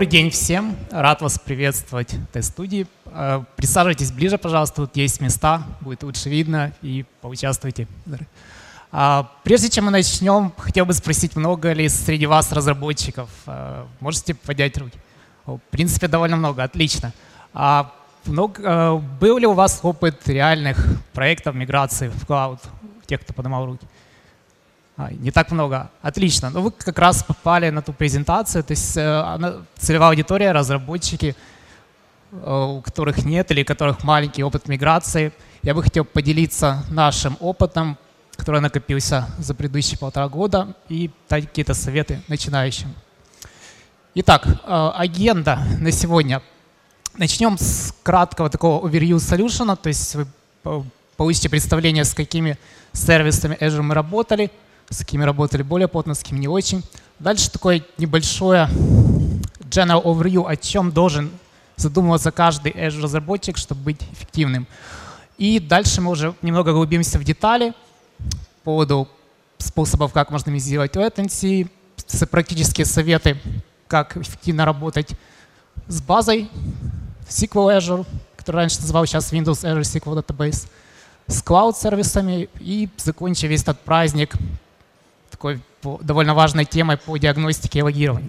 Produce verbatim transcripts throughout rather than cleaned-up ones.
Добрый день всем. Рад вас приветствовать в этой студии. Присаживайтесь ближе, пожалуйста. Тут есть места, будет лучше видно, и поучаствуйте. Прежде чем мы начнем, хотел бы спросить, много ли среди вас разработчиков? Можете поднять руки? В принципе, довольно много. Отлично. А много, был ли у вас опыт реальных проектов миграции в клауд? Тех, кто поднимал руки. А, не так много. Отлично. Ну, вы как раз попали на ту презентацию. То есть э, целевая аудитория, разработчики, э, у которых нет или у которых маленький опыт миграции. Я бы хотел поделиться нашим опытом, который накопился за предыдущие полтора года, и дать какие-то советы начинающим. Итак, э, агенда на сегодня. Начнем с краткого такого overview solution. То есть вы получите представление, с какими сервисами Azure мы работали, с какими работали более плотно, с какими не очень. Дальше такое небольшое general overview, о чем должен задумываться каждый Azure-разработчик, чтобы быть эффективным. И дальше мы уже немного углубимся в детали по поводу способов, как можно сделать latency, практические советы, как эффективно работать с базой эс ку эль Azure, который раньше называл, сейчас Windows Azure эс ку эль Database, с клауд-сервисами, и закончим весь этот праздник такой довольно важной темой по диагностике и логированию.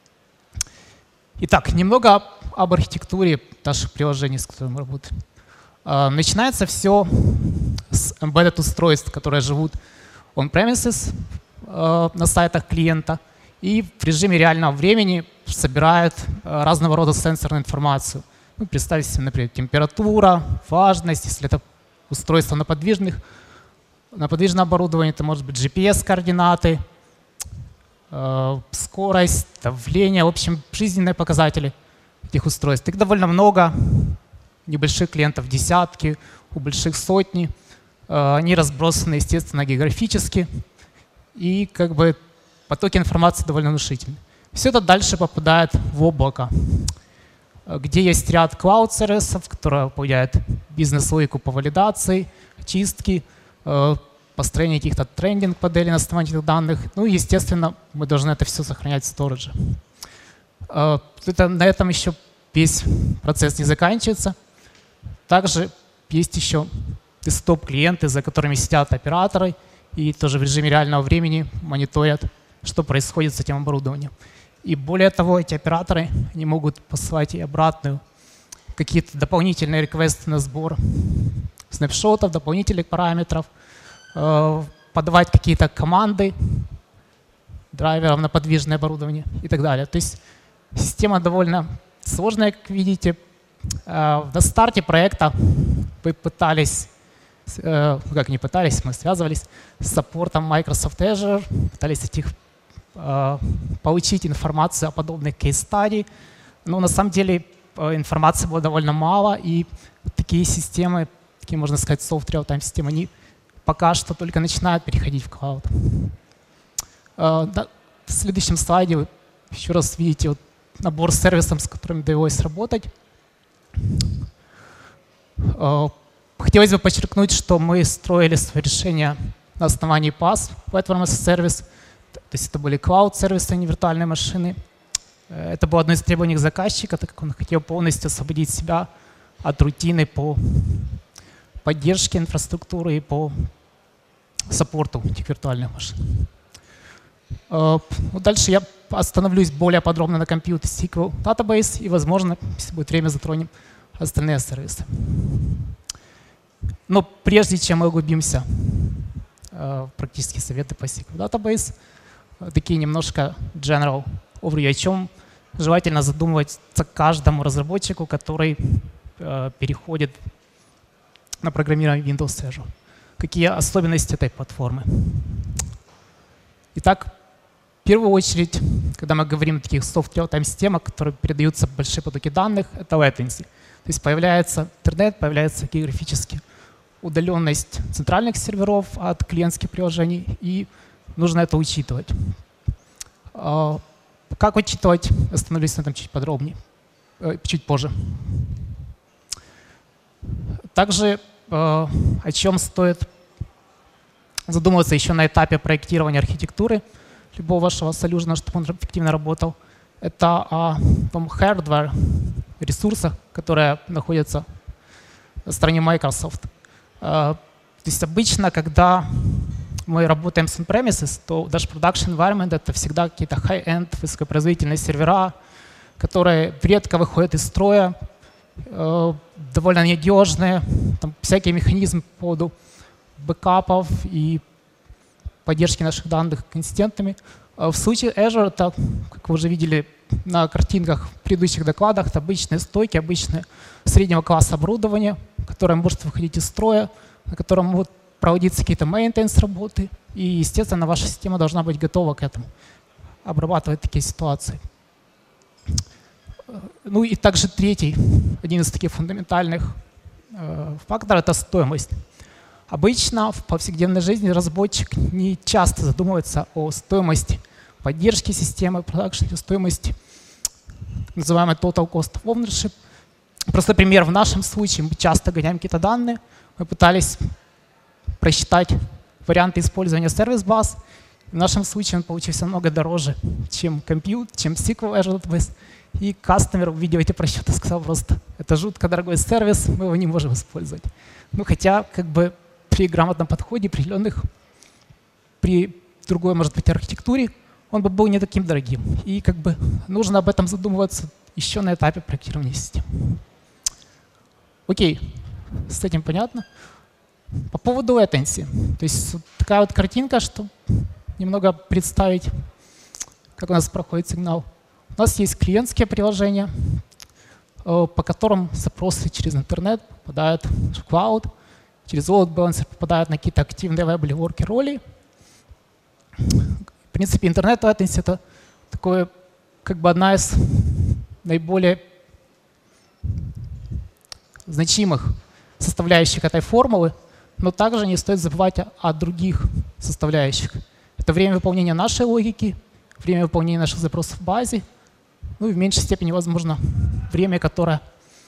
Итак, немного об архитектуре наших приложений, с которыми мы работаем. Начинается все с embedded устройств, которые живут on-premises на сайтах клиента и в режиме реального времени собирают разного рода сенсорную информацию. Ну, представьте себе, например, температура, влажность, если это устройство на подвижных, на подвижное оборудование, это может быть джи пи эс-координаты, э, скорость, давление, в общем, жизненные показатели этих устройств. Их довольно много, небольших клиентов десятки, у больших сотни. Э, они разбросаны, естественно, географически, и как бы потоки информации довольно внушительны. Все это дальше попадает в облако, где есть ряд клауд-сервисов, которые выполняют бизнес-логику по валидации, очистке, построение каких-то трендинг-моделей на основании этих данных. Ну и, естественно, мы должны это все сохранять в сторидже. Это, на этом еще весь процесс не заканчивается. Также есть еще десктоп-клиенты, за которыми сидят операторы и тоже в режиме реального времени мониторят, что происходит с этим оборудованием. И более того, эти операторы не могут посылать и обратную какие-то дополнительные реквесты на сбор снапшотов, дополнительных параметров, э, подавать какие-то команды драйверам на подвижное оборудование и так далее. То есть система довольно сложная, как видите. Э, на старте проекта мы пытались, э, как не пытались, мы связывались с саппортом Microsoft Azure, пытались от них э, получить информацию о подобных кейс-стадий, но на самом деле информации было довольно мало, и такие системы, такие, можно сказать, soft real-time системы, они пока что только начинают переходить в клауд. Uh, да, в следующем слайде вы еще раз видите вот набор сервисов, с которыми довелось работать. Uh, хотелось бы подчеркнуть, что мы строили свое решение на основании пас, Platform as a Service, то есть это были клауд-сервисы, а не виртуальные машины. Это было одно из требований заказчика, так как он хотел полностью освободить себя от рутины по поддержке инфраструктуры и по саппорту этих виртуальных машин. Вот дальше я остановлюсь более подробно на Compute эс ку эль Database и, возможно, если будет время, затронем остальные сервисы. Но прежде чем мы углубимся в практические советы по эс ку эль Database, такие немножко general overview, о чем желательно задумываться каждому разработчику, который э, переходит на программирование Windows Azure. Какие особенности этой платформы? Итак, в первую очередь, когда мы говорим о таких soft real-time системах, которые передаются большие потоки данных, это latency. То есть появляется интернет, появляется географически удаленность центральных серверов от клиентских приложений, и нужно это учитывать. Как учитывать? Остановлюсь на этом чуть подробнее, чуть позже. Также о чем стоит задумываться еще на этапе проектирования архитектуры любого вашего солюшена, чтобы он эффективно работал. Это о том hardware ресурсах, которые находятся на стороне Microsoft. То есть обычно, когда мы работаем с on-premises, то даже production environment — это всегда какие-то high-end, высокопроизводительные сервера, которые редко выходят из строя, довольно надежные, там всякие механизмы по поводу бэкапов и поддержки наших данных консистентными. В случае Azure, это, как вы уже видели на картинках в предыдущих докладах, это обычные стойки, обычные среднего класса оборудование, которое может выходить из строя, на котором могут проводиться какие-то maintenance работы, и, естественно, ваша система должна быть готова к этому, обрабатывать такие ситуации. Ну и также третий, один из таких фундаментальных э, факторов — это стоимость. Обычно в повседневной жизни разработчик не часто задумывается о стоимости поддержки системы, продакшн, стоимости, называемой total cost of ownership. Просто пример: в нашем случае мы часто гоняем какие-то данные, мы пытались просчитать варианты использования сервис-баз. В нашем случае он получился много дороже, чем Compute, чем эс ку эль Azure Database. И кастомер, увидев эти просчеты, сказал просто: это жутко дорогой сервис, мы его не можем использовать. Ну, хотя как бы при грамотном подходе, определенных, при другой, может быть, архитектуре, он бы был не таким дорогим. И как бы нужно об этом задумываться еще на этапе проектирования систем. Окей, с этим понятно. По поводу latency. То есть вот такая вот картинка, чтобы немного представить, как у нас проходит сигнал. У нас есть клиентские приложения, по которым запросы через интернет попадают в клауд, через load balancer попадают на какие-то активные веб или worker роли. В принципе, интернет latency — это такое, как бы одна из наиболее значимых составляющих этой формулы, но также не стоит забывать о, о других составляющих. Это время выполнения нашей логики, время выполнения наших запросов в базе, ну и в меньшей степени, возможно, время, которое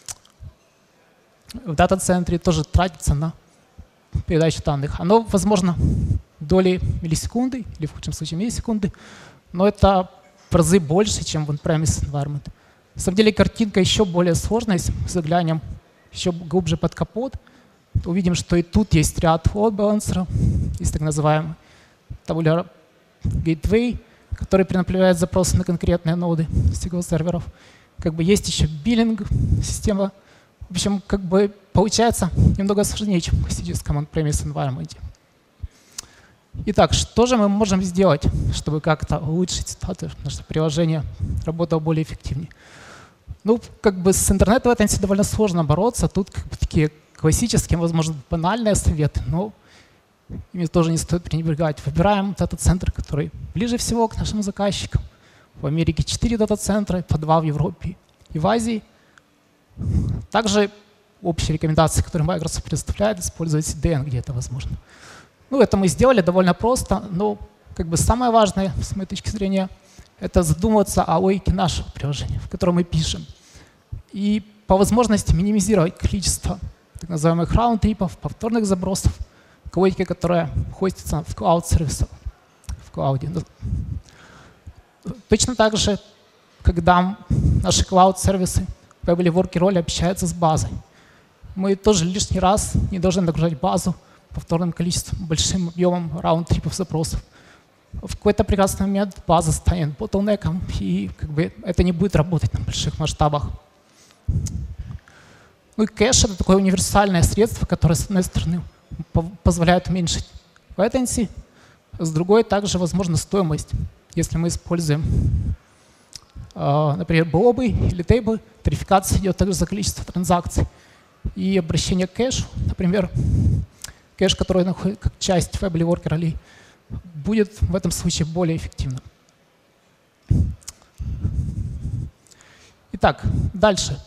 в дата-центре тоже тратится на передачу данных. Оно, возможно, доли миллисекунды или в худшем случае миллисекунды, но это в разы больше, чем в on-premise environment. На самом деле картинка еще более сложная. Если мы заглянем еще глубже под капот, то увидим, что и тут есть ряд load balancer, есть так называемый tabular gateway, который перенаправляет запросы на конкретные ноды эс ку эль-серверов. Как бы есть еще биллинг, система. В общем, как бы получается немного сложнее, чем в классическом on-premise environment. Итак, что же мы можем сделать, чтобы как-то улучшить ситуацию, чтобы наше приложение работало более эффективнее? Ну, как бы с интернетом latency довольно сложно бороться. Тут как бы такие классические, возможно, банальные советы, но ими тоже не стоит пренебрегать. Выбираем дата-центр, который ближе всего к нашим заказчикам. В Америке четыре дата-центра, по два в Европе и в Азии. Также общие рекомендации, которые Microsoft предоставляет, использовать си ди эн, где это возможно. Ну, это мы сделали довольно просто, но как бы самое важное, с моей точки зрения, это задумываться о логике нашего приложения, в котором мы пишем. И по возможности минимизировать количество так называемых раунд-трипов, повторных забросов, к логике, которая хостится в клауд-сервисах, в клауде. Точно так же, когда наши клауд-сервисы веб или worker роли общаются с базой, мы тоже лишний раз не должны нагружать базу повторным количеством, большим объемом раунд-трипов запросов. В какой-то прекрасный момент база станет ботлнеком, и как бы это не будет работать на больших масштабах. Ну и кэш — это такое универсальное средство, которое, с одной стороны, позволяет уменьшить latency, с другой также, возможно, стоимость. Если мы используем, например, блобы или тейблы, тарификация идет также за количество транзакций. И обращение к кэшу, например, кэш, который находится как часть веб или worker ролей, будет в этом случае более эффективным. Итак, дальше.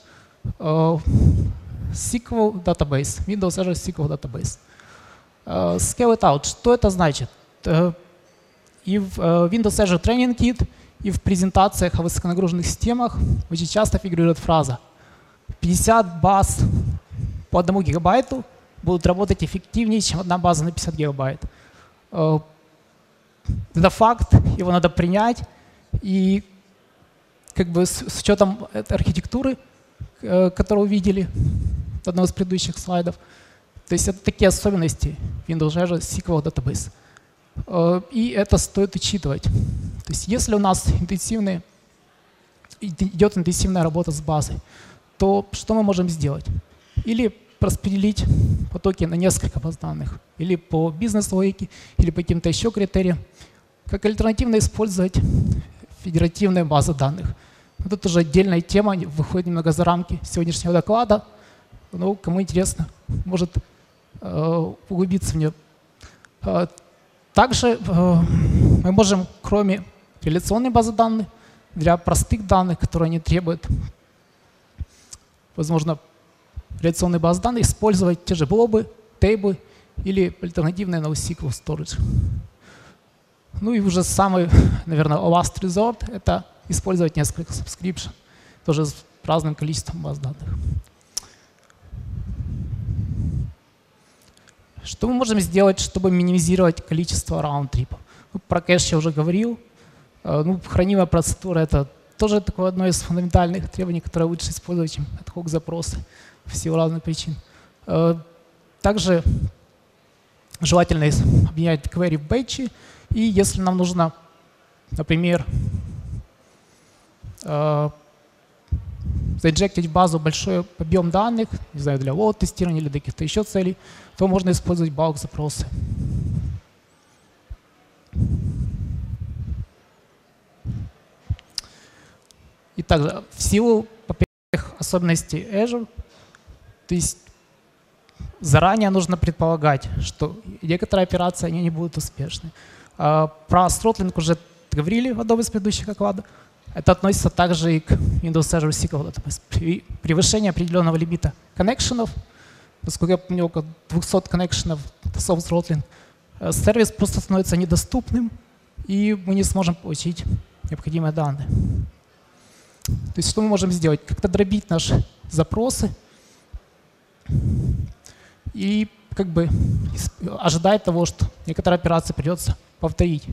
эс ку эль Database, Windows Azure эс ку эль Database. Scale it out. Что это значит? И в Windows Azure Training Kit, и в презентациях о высоконагруженных системах очень часто фигурирует фраза: пятьдесят баз по одному гигабайту будут работать эффективнее, чем одна база на пятьдесят гигабайт. Это факт, его надо принять. И как бы с, с учетом этой архитектуры, которую увидели в одном из предыдущих слайдов. То есть это такие особенности Windows Azure эс ку эль Database. И это стоит учитывать. То есть если у нас интенсивные, идет интенсивная работа с базой, то что мы можем сделать? Или распределить потоки на несколько баз данных, или по бизнес-логике, или по каким-то еще критериям. Как альтернативно использовать федеративные базы данных. Вот это уже отдельная тема, выходит немного за рамки сегодняшнего доклада. Но кому интересно, может э, углубиться в нее. Э, также э, мы можем, кроме реляционной базы данных, для простых данных, которые не требуют, возможно, реляционной базы данных, использовать те же блобы, тейбы или альтернативные NoSQL storage. Ну и уже самый, наверное, last resort — это использовать несколько subscription, тоже с разным количеством баз данных. Что мы можем сделать, чтобы минимизировать количество раунд-трипов? Ну, про кэш я уже говорил. Ну, хранимая процедура — это тоже такое одно из фундаментальных требований, которое лучше использовать, чем ad-hoc запросы в силу разных причин. Также желательно объединять query в бэтчи. И если нам нужно, например, заинжектить в базу большой объем данных, не знаю, для лоуд-тестирования или для каких-то еще целей, то можно использовать bulk-запросы. И также в силу особенностей Azure, то есть заранее нужно предполагать, что некоторые операции они не будут успешны. Про throttling уже говорили в одном из предыдущих докладов. Это относится также и к Windows Azure эс ку эль Database. При превышении определенного лимита коннекшенов, насколько я помню, около двухсот коннекшенов, это soft throttling, сервис просто становится недоступным, и мы не сможем получить необходимые данные. То есть что мы можем сделать? Как-то дробить наши запросы и как бы ожидать того, что некоторые операции придется повторить.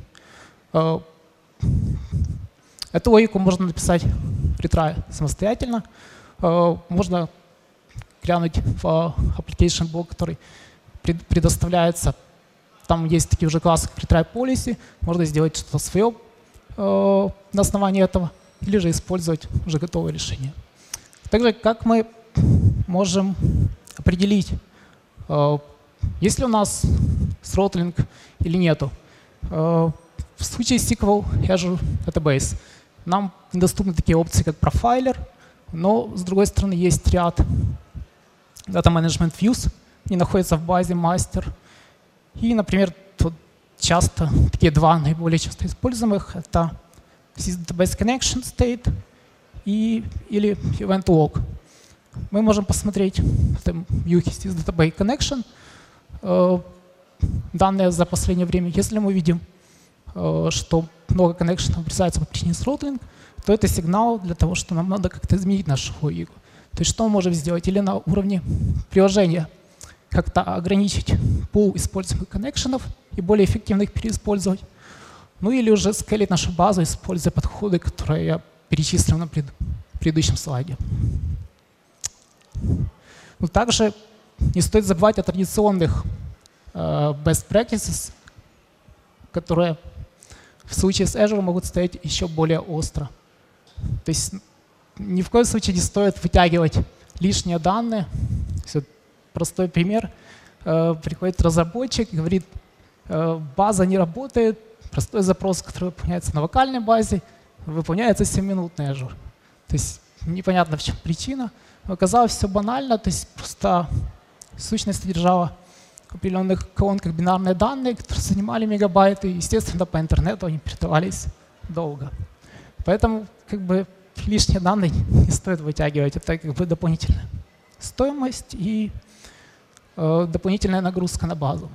Эту логику можно написать в retry самостоятельно. Можно глянуть в application block, который предоставляется. Там есть такие уже классы, как retry policy. Можно сделать что-то свое на основании этого, или же использовать уже готовое решение. Также как мы можем определить, есть ли у нас throttling или нету. В случае эс ку эль Azure Database нам недоступны такие опции, как профайлер, но с другой стороны есть ряд Data Management Views, они находятся в базе мастер. И, например, тут часто такие два наиболее часто используемых — это Database Connection State и, или Event Log. Мы можем посмотреть в этом вьюхе Database Connection э, данные за последнее время. Если мы видим, э, что много коннекшенов обрезается по причине throttling, то это сигнал для того, что нам надо как-то изменить нашу логику. То есть что мы можем сделать? Или на уровне приложения как-то ограничить пул используемых коннекшенов и более эффективно их переиспользовать. Ну или уже скейлить нашу базу, используя подходы, которые я перечислил на пред, предыдущем слайде. Но также не стоит забывать о традиционных uh, best practices, которые в случае с Azure могут стоять еще более остро. То есть ни в коем случае не стоит вытягивать лишние данные. Простой пример. Uh, приходит разработчик и говорит, uh, база не работает. Простой запрос, который выполняется на локальной базе, выполняется семиминутный Azure. То есть непонятно, в чем причина. Оказалось все банально, то есть просто сущность содержала в определенных колонках бинарные данные, которые занимали мегабайты, и, естественно, по интернету они передавались долго. Поэтому как бы лишние данные не стоит вытягивать. Это как бы дополнительная стоимость и э, дополнительная нагрузка на базу.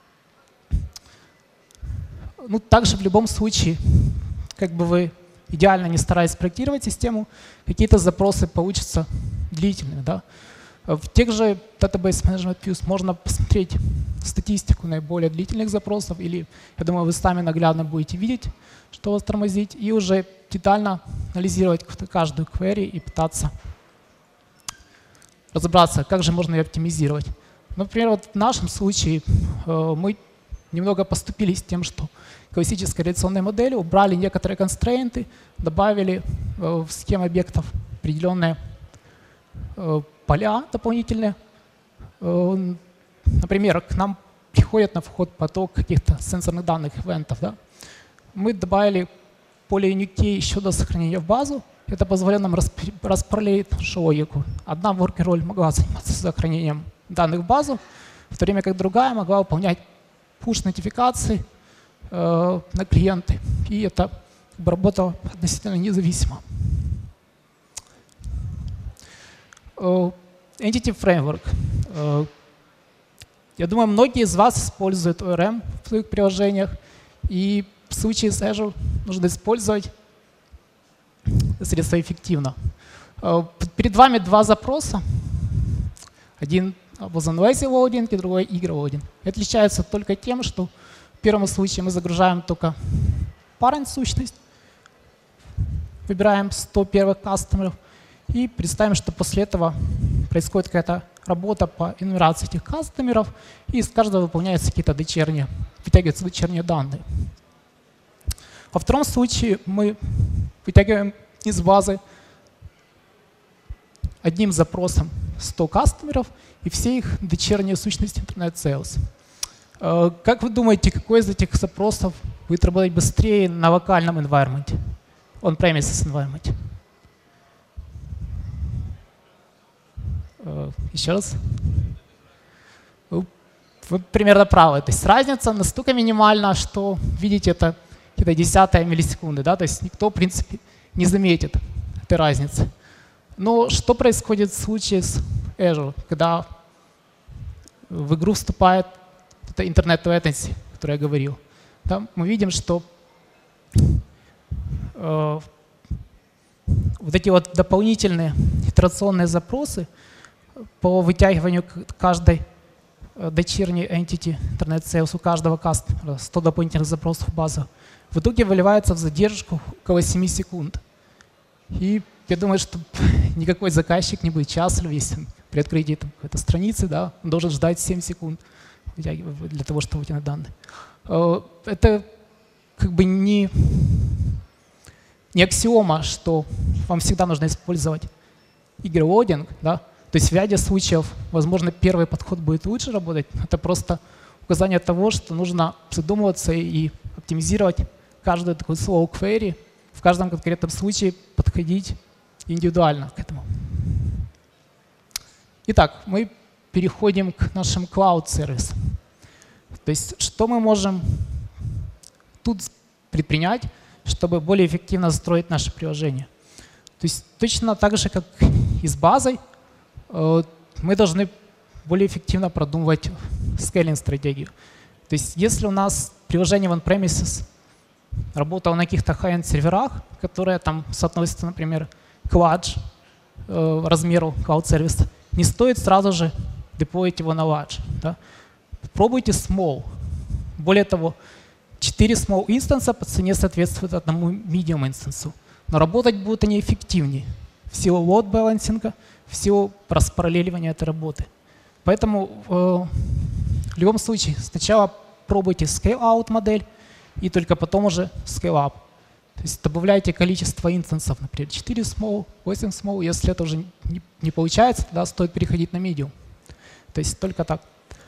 Ну, также в любом случае, как бы вы идеально не стараясь проектировать систему, какие-то запросы получатся длительными. Да? В тех же Database Management Views можно посмотреть статистику наиболее длительных запросов, или, я думаю, вы сами наглядно будете видеть, что вас тормозит, и уже детально анализировать каждую query и пытаться разобраться, как же можно ее оптимизировать. Например, вот в нашем случае э, мы немного поступились тем, что в классической реляционной модели убрали некоторые констрейнты, добавили э, в схему объектов определенные э, поля дополнительные. Э, например, к нам приходит на вход поток каких-то сенсорных данных, ивентов. Да? Мы добавили поле unique еще до сохранения в базу. Это позволяет нам распараллелить нашу логику. Одна working role могла заниматься сохранением данных в базу, в то время как другая могла выполнять push-нотификации э, на клиенты. И это работало относительно независимо. Э, Entity Framework. Э, я думаю, многие из вас используют о эр эм в своих приложениях. И в случае с Azure нужно использовать средства эффективно. Э, перед вами два запроса. Один was on lazy loading, и другой eager loading. Это отличается только тем, что в первом случае мы загружаем только parent сущность, выбираем сто первых кастомеров и представим, что после этого происходит какая-то работа по энумерации этих кастомеров, и из каждого выполняются какие-то дочерние, вытягиваются дочерние данные. Во втором случае мы вытягиваем из базы одним запросом сто кастомеров и все их дочерние сущности Internet Sales. Как вы думаете, какой из этих запросов будет работать быстрее на локальном environment, on-premises environment? Еще раз. Вы примерно правы. То есть разница настолько минимальна, что видите это где-то десятая миллисекунды. Да? То есть никто, в принципе, не заметит этой разницы. Но что происходит в случае с Azure, когда в игру вступает это Internet Latency, о которой я говорил? Там мы видим, что э, вот эти вот дополнительные итерационные запросы по вытягиванию каждой дочерней entity Internet Sales у каждого кастомера, сто дополнительных запросов в базу, в итоге выливается в задержку около семи секунд. И я думаю, что никакой заказчик не будет счастлив, если при открытии какой-то страницы, да, он должен ждать семь секунд для того, чтобы вытянуть данные. Это как бы не, не аксиома, что вам всегда нужно использовать eager-loading, да. То есть в ряде случаев, возможно, первый подход будет лучше работать. Это просто указание того, что нужно задумываться и оптимизировать каждую такую slow query, в каждом конкретном случае подходить индивидуально к этому. Итак, мы переходим к нашим cloud-сервисам. То есть что мы можем тут предпринять, чтобы более эффективно строить наше приложение? То есть точно так же, как и с базой, мы должны более эффективно продумывать скейлинг-стратегию. То есть если у нас приложение в on-premises работало на каких-то high-end серверах, которые там соотносятся, например, к large э, размеру cloud-сервиса, не стоит сразу же деплоить его на large. Да? Попробуйте small. Более того, четыре small инстанса по цене соответствуют одному medium инстансу. Но работать будут они эффективнее в силу load балансинга, в силу распараллеливания этой работы. Поэтому э, в любом случае сначала пробуйте scale-out модель, и только потом уже scale-up. То есть добавляйте количество инстансов, например, четыре small, восемь small. Если это уже не, не получается, тогда стоит переходить на medium. То есть только так.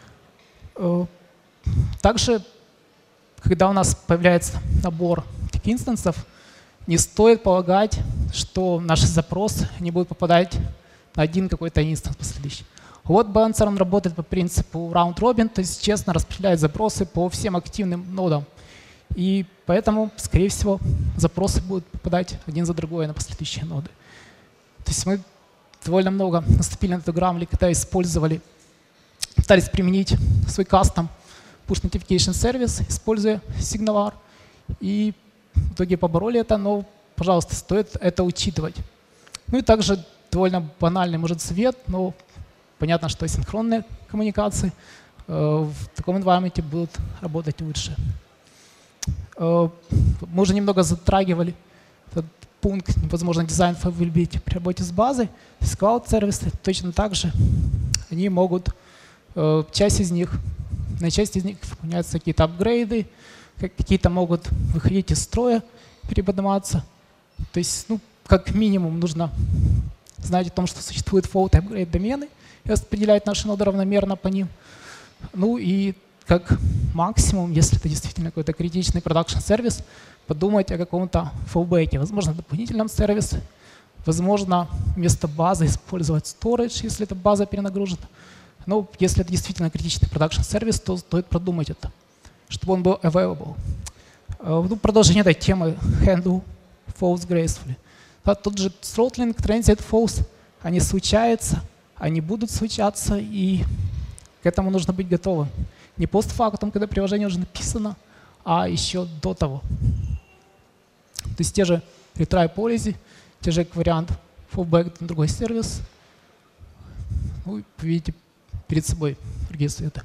Также, когда у нас появляется набор таких инстансов, не стоит полагать, что наши запросы не будут попадать на один какой-то инстанс последующий. Load balancer он работает по принципу round robin, то есть честно распределяет запросы по всем активным нодам. И поэтому, скорее всего, запросы будут попадать один за другой на последующие ноды. То есть мы довольно много наступили на эту грабли, когда использовали, пытались применить свой кастом push notification сервис, используя SignalR. И в итоге побороли это, но, пожалуйста, стоит это учитывать. Ну и также довольно банальный, может, совет, но понятно, что синхронные коммуникации в таком environment будут работать лучше. Мы уже немного затрагивали этот пункт, невозможно дизайн файлability при работе с базой. То есть cloud-сервисы точно так же, они могут, часть из них, на часть из них выполняются какие-то апгрейды, какие-то могут выходить из строя, переподниматься. То есть, ну, как минимум нужно знать о том, что существуют fault и upgrade домены и распределять наши ноды равномерно по ним. Ну и как максимум, если это действительно какой-то критичный продакшн-сервис, подумать о каком-то фаллбеке, возможно, дополнительном сервисе, возможно, вместо базы использовать storage, если эта база перенагружена. Но если это действительно критичный продакшн-сервис, то стоит продумать это, чтобы он был available. Ну, продолжение этой темы handle false gracefully. Да, тот же throttling, transient false, они случаются, они будут случаться, и к этому нужно быть готовым. Не постфактум, когда приложение уже написано, а еще до того. То есть те же retry policy, те же вариант fallback на другой сервис. Вы видите перед собой другие советы.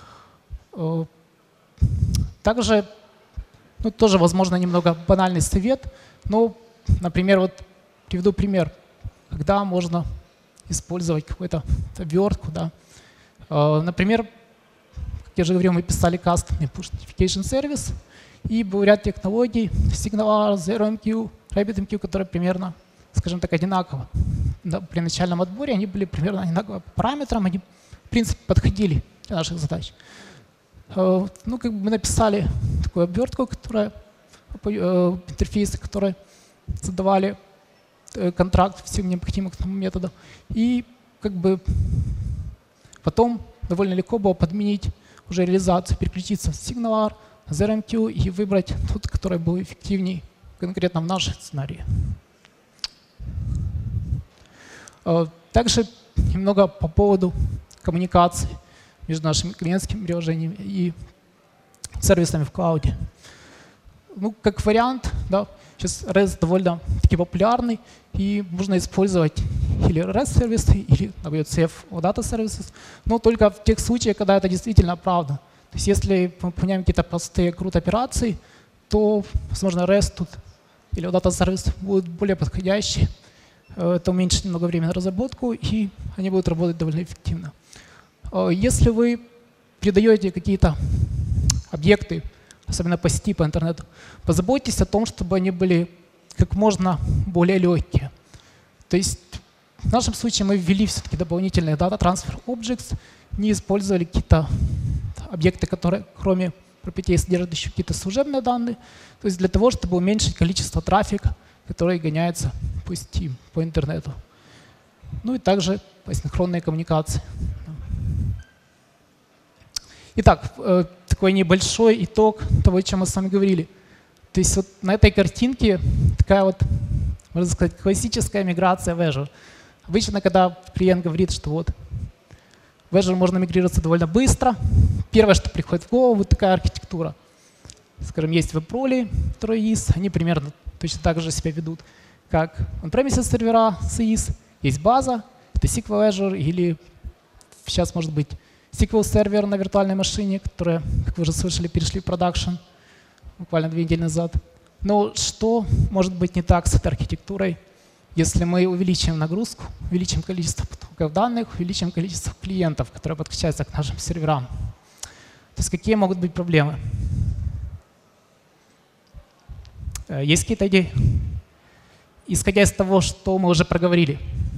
Также, ну, тоже, возможно, немного банальный совет, но, например, вот приведу пример, когда можно использовать какую-то обвертку, да. Например, как я же говорил, мы писали кастомный push notification сервис, и был ряд технологий, SignalR, ZeroMQ, RabbitMQ, которые примерно, скажем так, одинаково. Да, при начальном отборе они были примерно одинаково по параметрам, они, в принципе, подходили для наших задач. Ну, как бы мы написали такую обвертку, которая, интерфейсы, которые задавали контракт всем необходимым к тому методу. И как бы потом довольно легко было подменить уже реализацию, переключиться с SignalR, ZeroMQ и выбрать тот, который был эффективнее конкретно в нашем сценарии. Также немного по поводу коммуникации между нашими клиентскими приложениями и сервисами в клауде. Ну, как вариант, да, сейчас REST довольно таки популярный, и можно использовать или REST-сервисы, или дабл ю си эф Data Services, но только в тех случаях, когда это действительно правда. То есть если мы выполняем какие-то простые крут-операции, то, возможно, REST тут или Data Service будут более подходящие. Это уменьшит немного времени на разработку, и они будут работать довольно эффективно. Если вы передаете какие-то объекты, особенно по сети, по интернету, позаботьтесь о том, чтобы они были как можно более легкие. То есть в нашем случае мы ввели все-таки дополнительные Data Transfer Objects, не использовали какие-то объекты, которые кроме пропертей содержат еще какие-то служебные данные, то есть для того, чтобы уменьшить количество трафика, который гоняется по сети, по интернету. Ну и также асинхронные коммуникации. Итак, такой небольшой итог того, о чем мы с вами говорили. То есть вот на этой картинке такая вот, можно сказать, классическая миграция в Azure. Обычно, когда клиент говорит, что вот в Azure можно мигрироваться довольно быстро, первое, что приходит в голову, вот такая архитектура. Скажем, есть веб-роли, которые есть, они примерно точно так же себя ведут, как on-premises сервера с ай ай эс. Есть база, это эс кью эль Azure или сейчас может быть эс кью эль-сервер на виртуальной машине, которая, как вы уже слышали, перешли в продакшн буквально две недели назад. Но что может быть не так с этой архитектурой, если мы увеличим нагрузку, увеличим количество потоков данных, увеличим количество клиентов, которые подключаются к нашим серверам? То есть какие могут быть проблемы? Есть какие-то идеи? Исходя из того, что мы уже проговорили.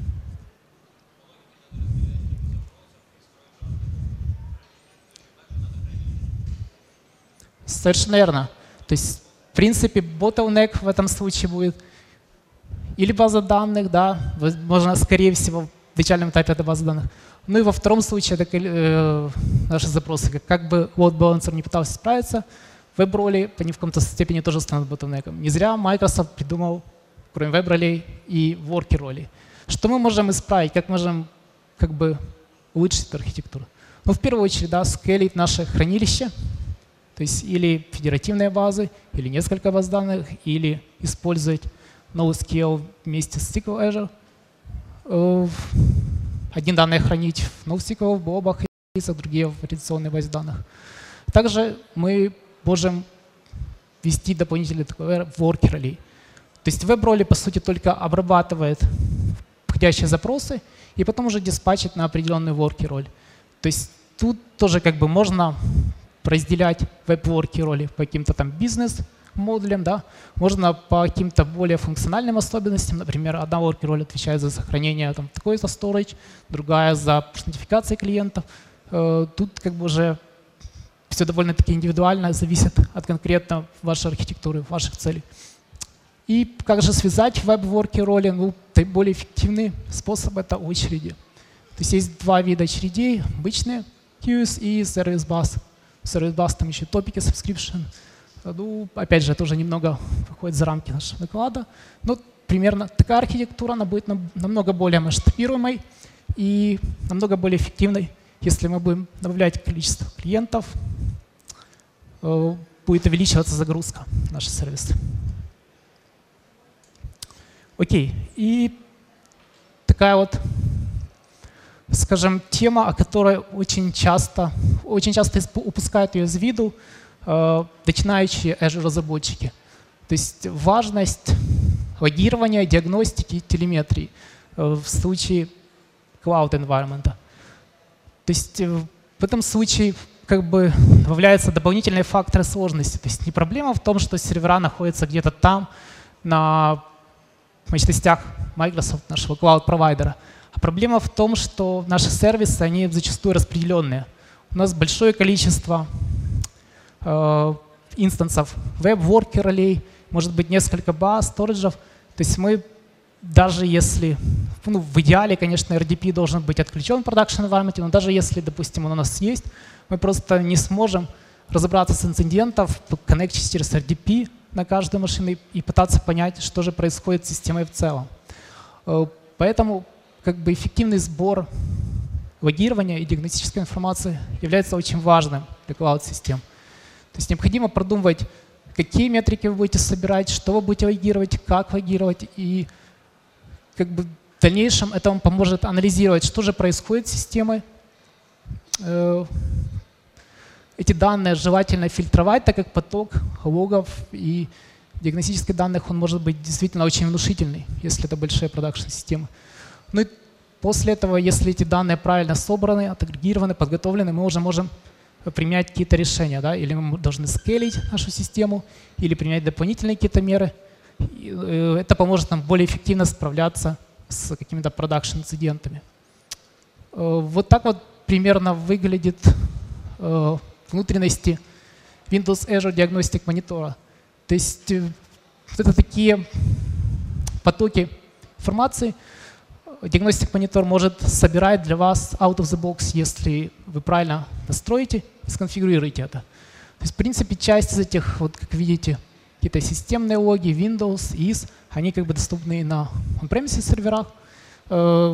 Совершенно верно. То есть, в принципе, bottleneck в этом случае будет или база данных, да, возможно, скорее всего, в начальном этапе это база данных. Ну и во втором случае это э, наши запросы. Как бы load balancer не пытался справиться, веб-роли они в каком-то степени тоже станут bottleneck'ом. Не зря Microsoft придумал, кроме веб-ролей, и worker-ролей. Что мы можем исправить, как можем как бы улучшить эту архитектуру? Ну, в первую очередь, да, скейлить наше хранилище. То есть или федеративные базы, или несколько баз данных, или использовать NoSQL вместе с эс кью эль Azure. Один данные хранить в NoSQL, в блобах другие в реляционной базе данных. Также мы можем ввести дополнительный такой worker ролей. То есть веб-роли, по сути, только обрабатывает входящие запросы и потом уже диспатчит на определенную worker роль. То есть тут тоже как бы можно разделять веб-worker роли по каким-то там бизнес-модулям, да? Можно по каким-то более функциональным особенностям. Например, одна worker роль отвечает за сохранение там такой-то storage, другая за нотификации клиентов. Тут как бы уже все довольно-таки индивидуально, зависит от конкретно вашей архитектуры, ваших целей. И как же связать веб-worker роли? Ну, более эффективный способ — это очереди. То есть есть два вида очередей: обычные queues и service bus. Service bus там еще топики, subscription. Ну, опять же, это уже немного выходит за рамки нашего доклада. Но примерно такая архитектура, она будет намного более масштабируемой и намного более эффективной. Если мы будем добавлять количество клиентов, будет увеличиваться загрузка в наши сервисы. Окей. И такая вот, скажем, тема, о которой очень часто, очень часто упускают ее из виду начинающие Azure-разработчики. То есть важность логирования, диагностики и телеметрии в случае cloud environment. То есть в этом случае как бы добавляются дополнительные факторы сложности. То есть не проблема в том, что сервера находятся где-то там, на мощностях Microsoft, нашего cloud-провайдера, а проблема в том, что наши сервисы, они зачастую распределенные. У нас большое количество э, инстансов веб-worker ролей, может быть несколько баз, сториджев. То есть мы даже если, ну, в идеале, конечно, эр ди пи должен быть отключен в production environment, но даже если, допустим, он у нас есть, мы просто не сможем разобраться с инцидентом, коннектить через эр ди пи на каждую машину и пытаться понять, что же происходит с системой в целом. Поэтому как бы эффективный сбор логирования и диагностической информации является очень важным для клауд-систем. То есть необходимо продумывать, какие метрики вы будете собирать, что вы будете логировать, как логировать, и как бы в дальнейшем это вам поможет анализировать, что же происходит с системой. Эти данные желательно фильтровать, так как поток логов и диагностических данных он может быть действительно очень внушительный, если это большие продакшн-системы. Ну и после этого, если эти данные правильно собраны, отагрегированы, подготовлены, мы уже можем применять какие-то решения. Да? Или мы должны скейлить нашу систему, или применять дополнительные какие-то меры. Это поможет нам более эффективно справляться с какими-то продакшн-инцидентами. Вот так вот примерно выглядит внутренности Windows Azure Diagnostic Monitor. То есть вот это такие потоки информации. Diagnostic Monitor может собирать для вас out of the box, если вы правильно настроите и сконфигурируете это. То есть, в принципе, часть из этих, вот как видите, какие-то системные логи, Windows, и ай эс, они как бы доступны на on-premises серверах. То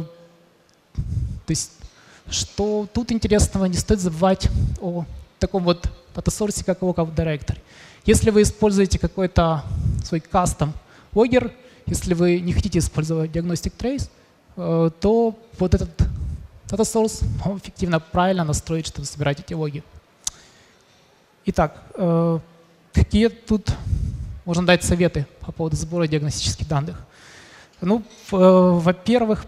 есть, что тут интересного, не стоит забывать о таком вот дата-сорсе, как Lookup Directory. Если вы используете какой-то свой кастом логер, если вы не хотите использовать Diagnostic Trace, то вот этот data source эффективно, правильно настроить, чтобы собирать эти логи. Итак, какие тут можно дать советы по поводу сбора диагностических данных? Ну, во-первых,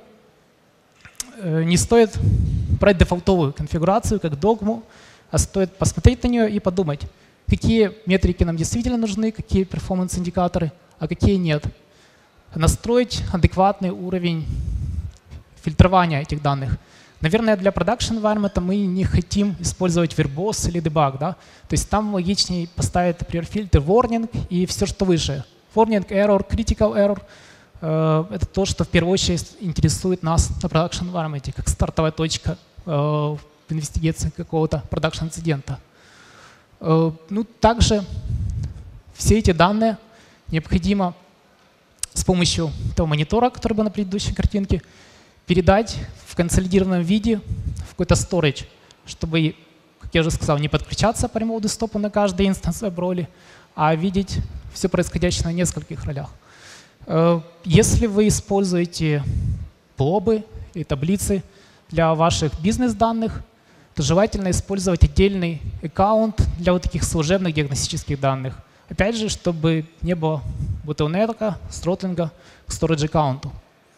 не стоит брать дефолтовую конфигурацию как догму, а стоит посмотреть на нее и подумать, какие метрики нам действительно нужны, какие перформанс-индикаторы, а какие нет. Настроить адекватный уровень фильтрования этих данных. Наверное, для production environment мы не хотим использовать verbose или debug. Да? То есть там логичнее поставить, например, фильтр warning и все, что выше. Warning, error, critical error э, — это то, что в первую очередь интересует нас на production environment, как стартовая точка э, в инвестигации какого-то production инцидента. Э, ну, также все эти данные необходимо с помощью того монитора, который был на предыдущей картинке, передать в консолидированном виде в какой-то storage, чтобы, как я уже сказал, не подключаться по remote десктопу на каждый инстанс веб-роли, а видеть все происходящее на нескольких ролях. Если вы используете блобы и таблицы для ваших бизнес-данных, то желательно использовать отдельный аккаунт для вот таких служебных диагностических данных. Опять же, чтобы не было bottleneck, стротлинга к storage аккаунту.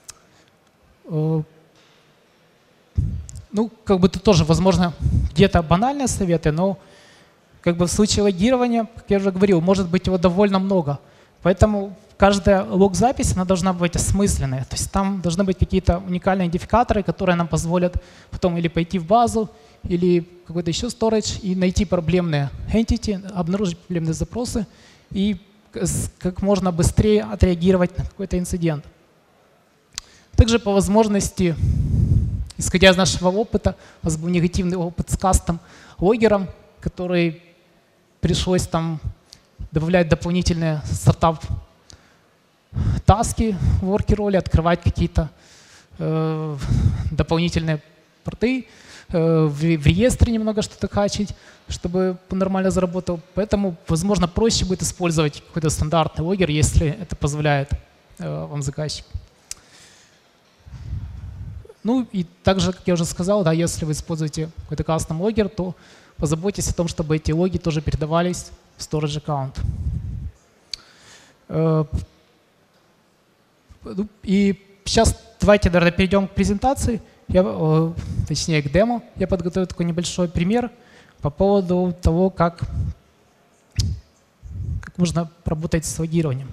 Ну, как бы тут тоже, возможно, где-то банальные советы, но как бы в случае логирования, как я уже говорил, может быть его довольно много. Поэтому каждая лог-запись, она должна быть осмысленная. То есть там должны быть какие-то уникальные идентификаторы, которые нам позволят потом или пойти в базу, или какой-то еще storage и найти проблемные entity, обнаружить проблемные запросы и как можно быстрее отреагировать на какой-то инцидент. Также по возможности, исходя из нашего опыта, у нас был негативный опыт с кастом-логером, который пришлось там добавлять дополнительные стартап-таски в воркероле, открывать какие-то э, дополнительные порты, э, в, в реестре немного что-то качать, чтобы нормально заработал. Поэтому, возможно, проще будет использовать какой-то стандартный логер, если это позволяет э, вам заказчик. Ну и также, как я уже сказал, да, если вы используете какой-то custom логер, то позаботьтесь о том, чтобы эти логи тоже передавались в storage аккаунт. И сейчас давайте, наверное, перейдем к презентации, я, точнее к демо. Я подготовил такой небольшой пример по поводу того, как, как можно работать с логированием.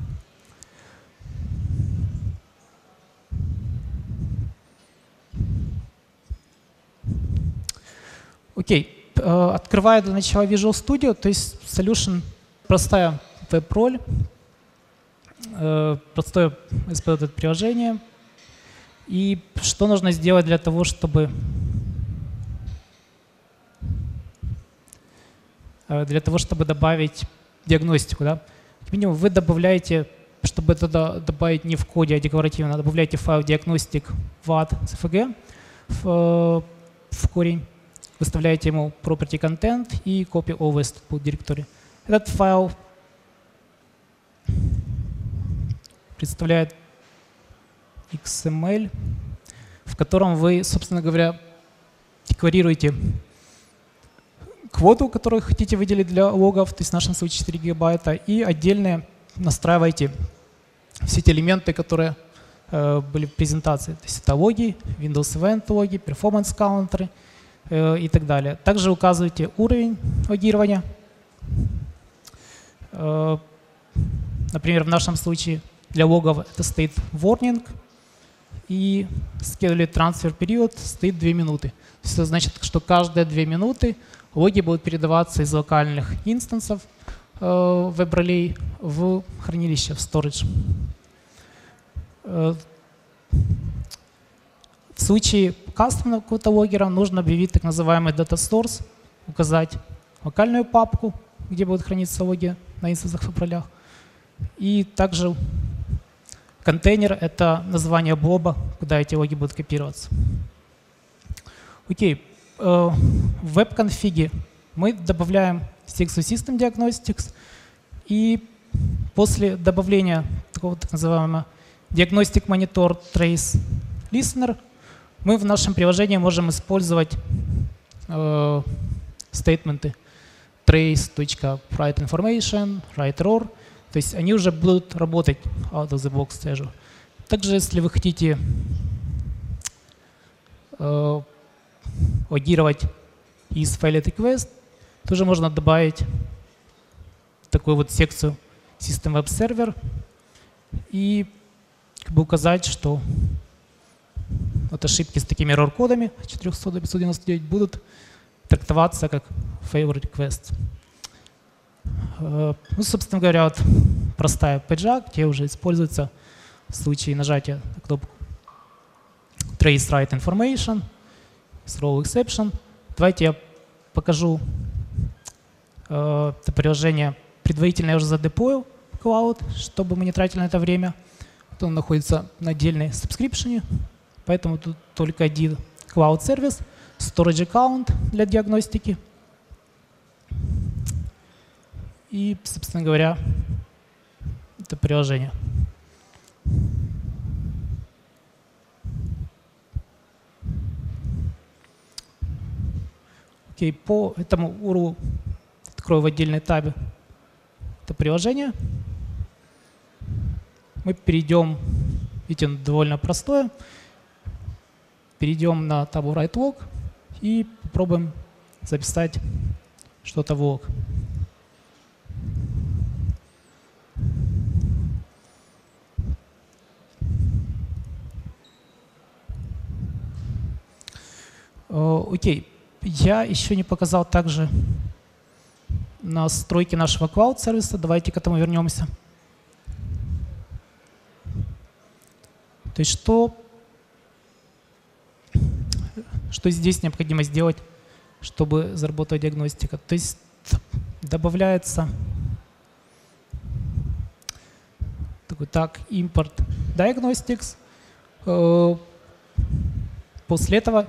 Окей. Открываю для начала Visual Studio, то есть solution простая веб-роль, простое использовать приложение. И что нужно сделать для того, чтобы для того, чтобы добавить диагностику, да? Как минимум вы добавляете, чтобы это добавить не в коде, а декларативно, добавляете файл diagnostic vad cfg в, в корень. Выставляете ему property content и copy always to directory. Этот файл представляет икс эм эль, в котором вы, собственно говоря, декларируете квоту, которую хотите выделить для логов, то есть в нашем случае четыре гигабайта, и отдельно настраиваете все эти элементы, которые э, были в презентации. То есть это логи, Windows Event логи, performance counter и так далее. Также указываете уровень логирования. Например, в нашем случае для логов это стоит warning, и scheduled transfer период стоит две минуты. То есть это значит, что каждые две минуты логи будут передаваться из локальных инстансов веб-ролей в хранилище, в storage. В случае кастомного какого-то логера нужно объявить так называемый data source, указать локальную папку, где будут храниться логи на инстансах в ролях. И также контейнер — это название блоба, куда эти логи будут копироваться. Окей. В веб-конфиге мы добавляем Stixo System Diagnostics, и после добавления такого так называемого Diagnostic Monitor Trace Listener мы в нашем приложении можем использовать э, стейтменты trace.write_information, write_error, то есть они уже будут работать out of the box с Azure. Также, если вы хотите э, логировать из Failed Request, тоже можно добавить такую вот секцию System Web Server и как бы указать, что вот ошибки с такими error-кодами четыреста до пятьсот девяносто девять будут трактоваться как failed request. Ну, собственно говоря, вот простая пейджа, где уже используется в случае нажатия на кнопку Trace Write Information, Throw Exception. Давайте я покажу э, это приложение. Предварительно я уже задеплоил в Cloud, чтобы мы не тратили на это время. Вот он находится на отдельной subscription. Поэтому тут только один Cloud сервис, Storage аккаунт для диагностики. И, собственно говоря, это приложение. Окей, по этому ю ар эл открою в отдельной табе это приложение. Мы перейдем, видите, оно довольно простое. Перейдем на табу WriteLog и попробуем записать что-то в лог. Окей, я еще не показал также настройки нашего клауд-сервиса. Давайте к этому вернемся. То есть что, что здесь необходимо сделать, чтобы заработала диагностика? То есть добавляется такой так, import diagnostics. После этого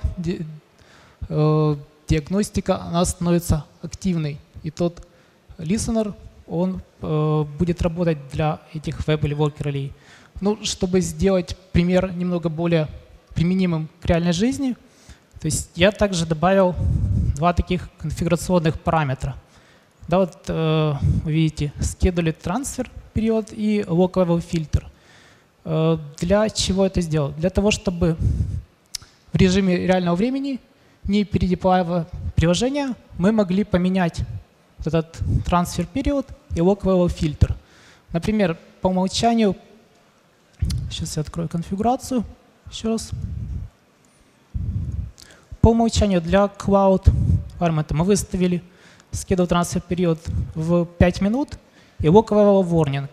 диагностика она становится активной. И тот listener, он будет работать для этих веб или worker ролей. Ну, чтобы сделать пример немного более применимым к реальной жизни, то есть я также добавил два таких конфигурационных параметра. Да, вот э, вы видите scheduled transfer период и log level filter. Э, для чего это сделал? Для того, чтобы в режиме реального времени, не передеплаивая приложение, мы могли поменять вот этот трансфер период и log level filter. Например, по умолчанию, сейчас я открою конфигурацию еще раз. По умолчанию для Cloud Environment мы выставили schedule transfer период в пять минут и log level warning.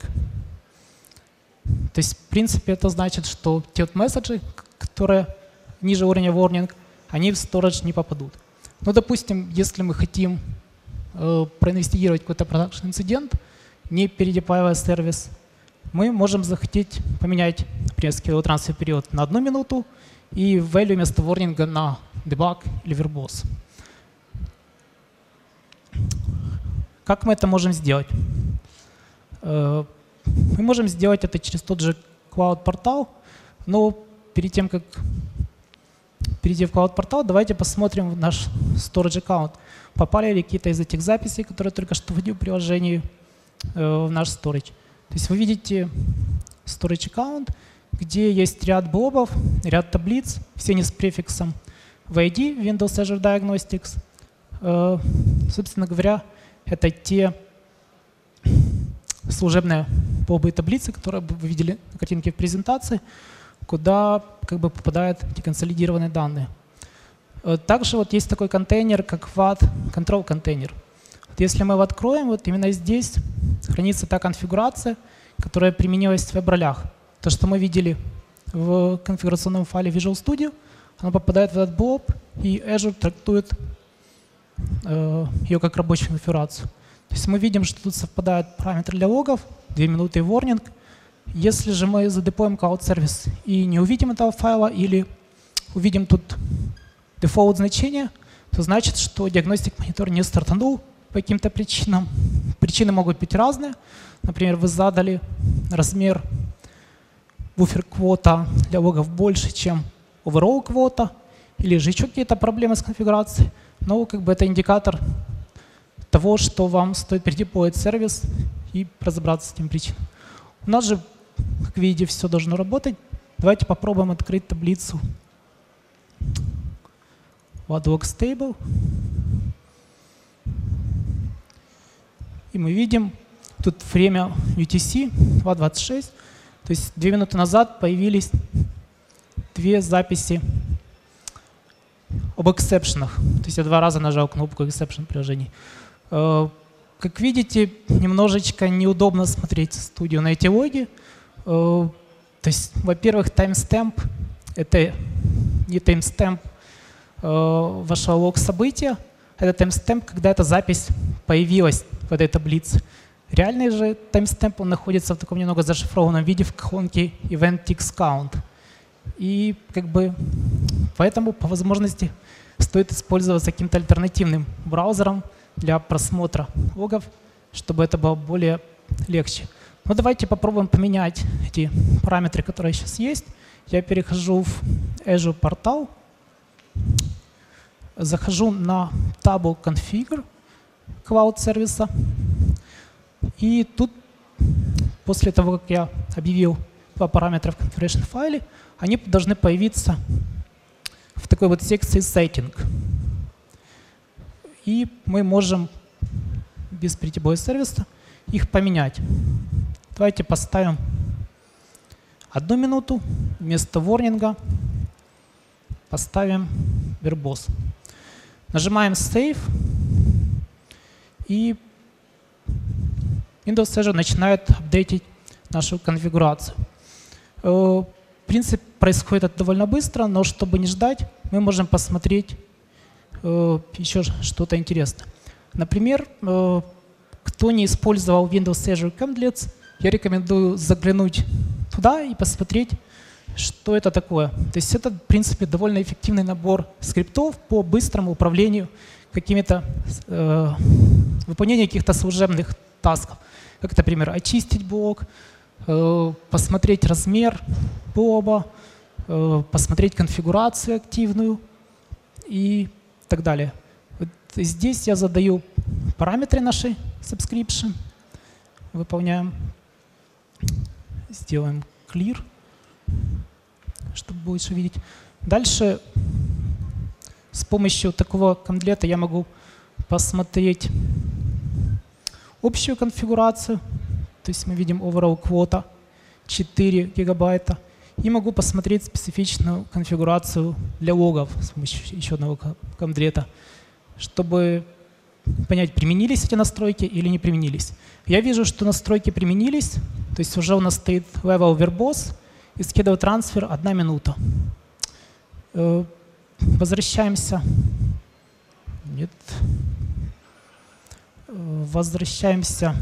То есть, в принципе, это значит, что те вот месседжи, которые ниже уровня warning, они в storage не попадут. Ну, допустим, если мы хотим э, проинвестигировать какой-то продакшн инцидент, не передеплаивая сервис, мы можем захотеть поменять, например, schedule transfer период на одну минуту и value вместо warning на debug или verbose. Как мы это можем сделать? Мы можем сделать это через тот же Cloud портал, но перед тем, как перейти в Cloud портал, давайте посмотрим в наш storage аккаунт. Попали ли какие-то из этих записей, которые только что вводил в приложении, в наш storage. То есть вы видите storage аккаунт, где есть ряд блобов, ряд таблиц, все они с префиксом ви ай ди, Windows Azure Diagnostics. Собственно говоря, это те служебные блобы и таблицы, которые вы видели на картинке в презентации, куда как бы попадают эти консолидированные данные. Также вот есть такой контейнер, как ват Control контейнер. Вот если мы его откроем, вот именно здесь хранится та конфигурация, которая применилась в веб-ролях. То, что мы видели в конфигурационном файле Visual Studio, оно попадает в этот блоб, и Azure трактует э, ее как рабочую конфигурацию. То есть мы видим, что тут совпадают параметры для логов, две минуты и warning. Если же мы задеплоим cloud-сервис и не увидим этого файла, или увидим тут дефолт значение, то значит, что диагностик монитор не стартанул по каким-то причинам. Причины могут быть разные. Например, вы задали размер буфер квота для логов больше, чем overall квота, или же еще какие-то проблемы с конфигурацией. Но как бы это индикатор того, что вам стоит передеплоить сервис и разобраться с этим причинам. У нас же, как видите, все должно работать. Давайте попробуем открыть таблицу logs table. И мы видим тут время ю ти си два двадцать шесть. То есть две минуты назад появились две записи об эксепшенах. То есть я два раза нажал кнопку exception приложений. Как видите, немножечко неудобно смотреть студию на эти логи. То есть, во-первых, timestamp — это не timestamp вашего лог события, это timestamp, когда эта запись появилась в этой таблице. Реальный же timestamp, он находится в таком немного зашифрованном виде в колонке event_ticksCount. И как бы поэтому по возможности стоит использоваться каким-то альтернативным браузером для просмотра логов, чтобы это было более легче. Но давайте попробуем поменять эти параметры, которые сейчас есть. Я перехожу в Azure портал. захожу на табу Configure Cloud сервиса. И тут, после того, как я объявил два параметра в configuration файле, они должны появиться в такой вот секции Setting. И мы можем без перетибоя сервиса их поменять. Давайте поставим одну минуту, вместо ворнинга поставим verbose. Нажимаем Save, и Windows Azure начинает апдейтить нашу конфигурацию. В принципе, происходит это довольно быстро, но чтобы не ждать, мы можем посмотреть еще что-то интересное. Например, кто не использовал Windows Azure Cmdlets, я рекомендую заглянуть туда и посмотреть, что это такое. То есть это, в принципе, довольно эффективный набор скриптов по быстрому управлению какими-то, э, выполнению каких-то служебных тасков. Как, например, очистить блок, э, посмотреть размер блоба, э, посмотреть конфигурацию активную и так далее. Вот здесь я задаю параметры нашей subscription, выполняем, сделаем clear, чтобы больше видеть. Дальше с помощью такого комдлета я могу посмотреть общую конфигурацию. То есть мы видим overall quota четыре гигабайта. И могу посмотреть специфичную конфигурацию для логов с помощью еще одного комдлета, чтобы понять, применились эти настройки или не применились. Я вижу, что настройки применились, то есть уже у нас стоит level verbose и schedule transfer одна минута. Возвращаемся. Нет. Возвращаемся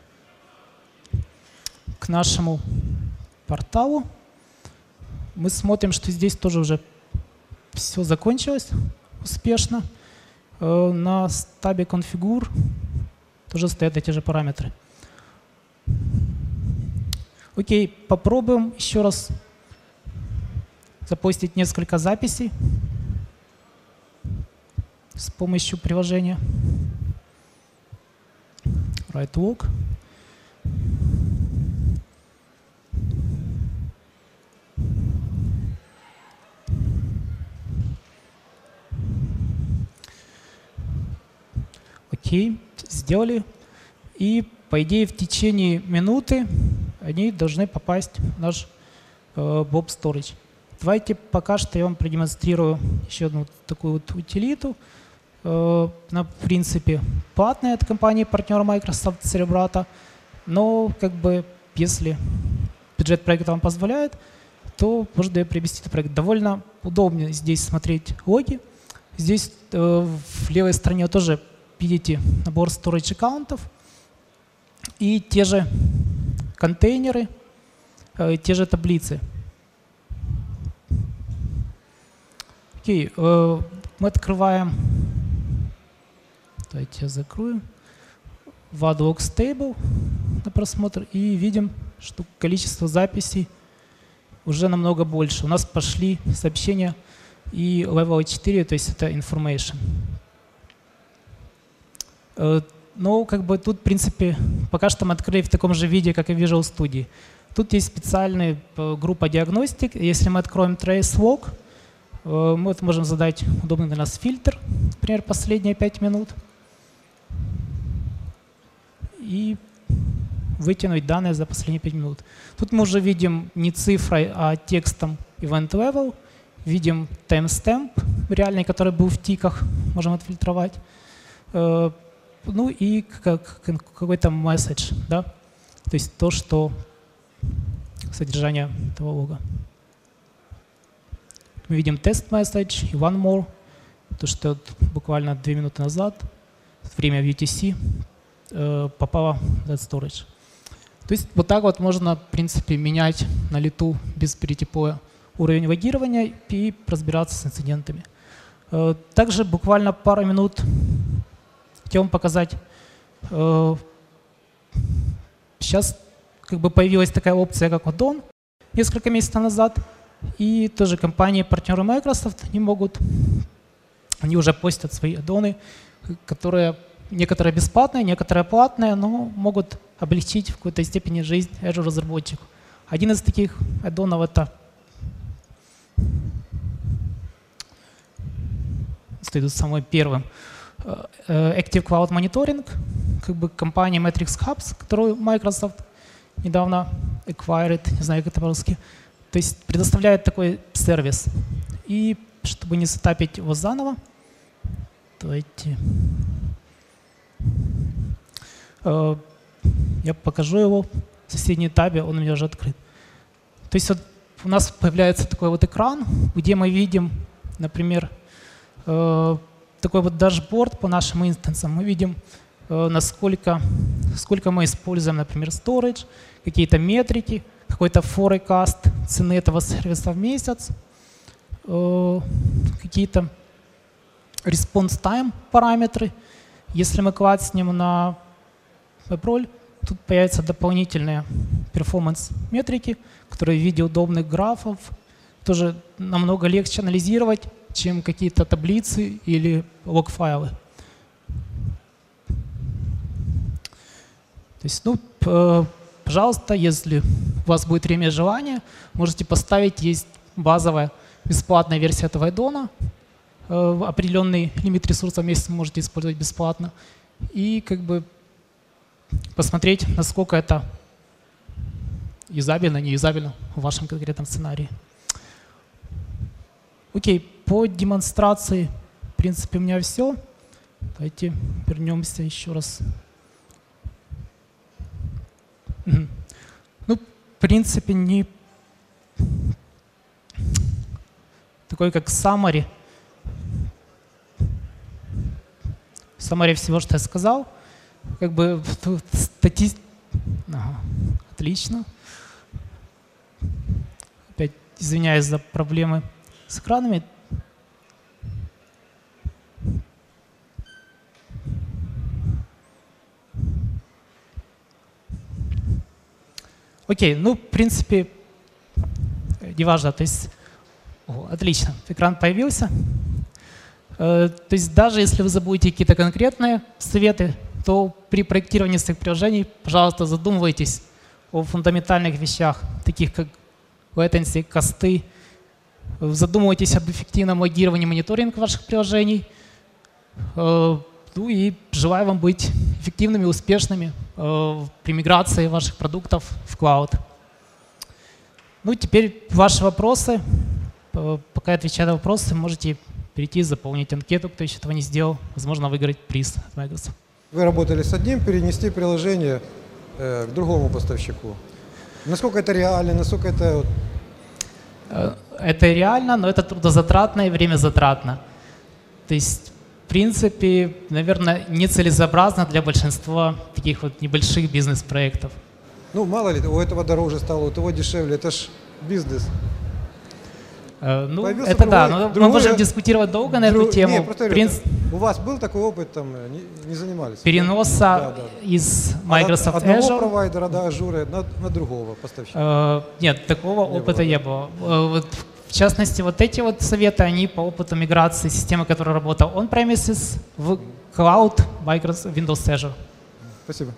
к нашему порталу. Мы смотрим, что здесь тоже уже все закончилось успешно. На табе Configure тоже стоят эти же параметры. Окей, попробуем еще раз запостить несколько записей с помощью приложения WriteLog. Окей, сделали. И, по идее, в течение минуты они должны попасть в наш э, Blob Storage. Давайте пока что я вам продемонстрирую еще одну такую вот утилиту. Э, она, в принципе, платная от компании-партнера Microsoft Cerebrata, но как бы если бюджет проекта вам позволяет, то можно приобрести этот проект. Довольно удобно здесь смотреть логи. Здесь э, в левой стороне тоже видите набор storage аккаунтов и те же контейнеры, э, те же таблицы. Окей, э, мы открываем, давайте я закрою, WAD-Logs Table на просмотр и видим, что количество записей уже намного больше. У нас пошли сообщения и level четыре, то есть это information. Но как бы тут, в принципе, пока что мы открыли в таком же виде, как и в Visual Studio. Тут есть специальная группа диагностик. Если мы откроем Trace Log, мы вот можем задать удобный для нас фильтр, например, последние пять минут, и вытянуть данные за последние пять минут. Тут мы уже видим не цифрой, а текстом Event Level, видим timestamp реальный, который был в тиках, можем отфильтровать. Ну и какой-то месседж, да? То есть то, что содержание этого лога. Мы видим тест message и one more, то, что буквально две минуты назад, время в ю ти си, попало в этот storage. То есть вот так вот можно, в принципе, менять на лету без перетипоя уровень логирования и разбираться с инцидентами. Также буквально пару минут хотел вам показать. Сейчас как бы появилась такая опция, как Add-on несколько месяцев назад. И тоже компании, партнеры Microsoft, они могут они уже постят свои аддоны, которые некоторые бесплатные, некоторые платные, но могут облегчить в какой-то степени жизнь Azure разработчику. Один из таких аддонов — это стоит самым первым. Active Cloud Monitoring, как бы компания Matrix Hubs, которую Microsoft недавно acquired, не знаю, как это по-русски. То есть предоставляет такой сервис. И чтобы не сетапить его заново, давайте э, я покажу его в соседней табе, он у меня уже открыт. То есть вот у нас появляется такой вот экран, где мы видим, например, э, такой вот дашборд по нашим инстансам. Мы видим, э, насколько сколько мы используем, например, storage, какие-то метрики, какой-то forecast цены этого сервиса в месяц, э, какие-то response time параметры. Если мы клацнем на WebRoll, тут появятся дополнительные перформанс-метрики, которые в виде удобных графов тоже намного легче анализировать, чем какие-то таблицы или лог-файлы. То есть, ну, пожалуйста, если у вас будет время и желание, можете поставить, есть базовая бесплатная версия этого аддона, определенный лимит ресурсов в месяц вы можете использовать бесплатно, и как бы посмотреть, насколько это юзабельно, не юзабельно в вашем конкретном сценарии. Окей, по демонстрации, в принципе, у меня все. Давайте вернемся еще раз. Ну, в принципе, не такой, как summary. Summary всего, что я сказал. Как бы статистика. Ага, отлично. Опять извиняюсь за проблемы с экранами. Окей, ну, в принципе, неважно. То есть, о, отлично, экран появился. Э, то есть даже если вы забудете какие-то конкретные советы, то при проектировании своих приложений, пожалуйста, задумывайтесь о фундаментальных вещах, таких как latency, косты. Задумывайтесь об эффективном логировании и мониторинге ваших приложений. Э, ну и желаю вам быть эффективными, успешными э, при миграции ваших продуктов в клауд. Ну, теперь ваши вопросы. Пока я отвечаю на вопросы, можете перейти, заполнить анкету, кто еще этого не сделал. Возможно, выиграть приз от Microsoft. Вы работали с одним, перенести приложение э, к другому поставщику. Насколько это реально, насколько это… Это реально, но это трудозатратно и времязатратно. То есть, в принципе, наверное, нецелесообразно для большинства таких вот небольших бизнес-проектов. Ну, мало ли, у этого дороже стало, у того дешевле, это ж бизнес. Uh, ну, Появился это другой, да, но другой, мы можем дискутировать долго на друг, эту тему. Не, Принц... У вас был такой опыт, там, не, не занимались? Переноса да, да, да. из Microsoft от, Azure? От одного провайдера, да, Azure, на, на другого поставщика? Uh, нет, такого не опыта было. не было. Uh, вот, в частности, вот эти вот советы, они по опыту миграции системы, которая работала on-premises, в Cloud, Microsoft, Windows Azure. Спасибо.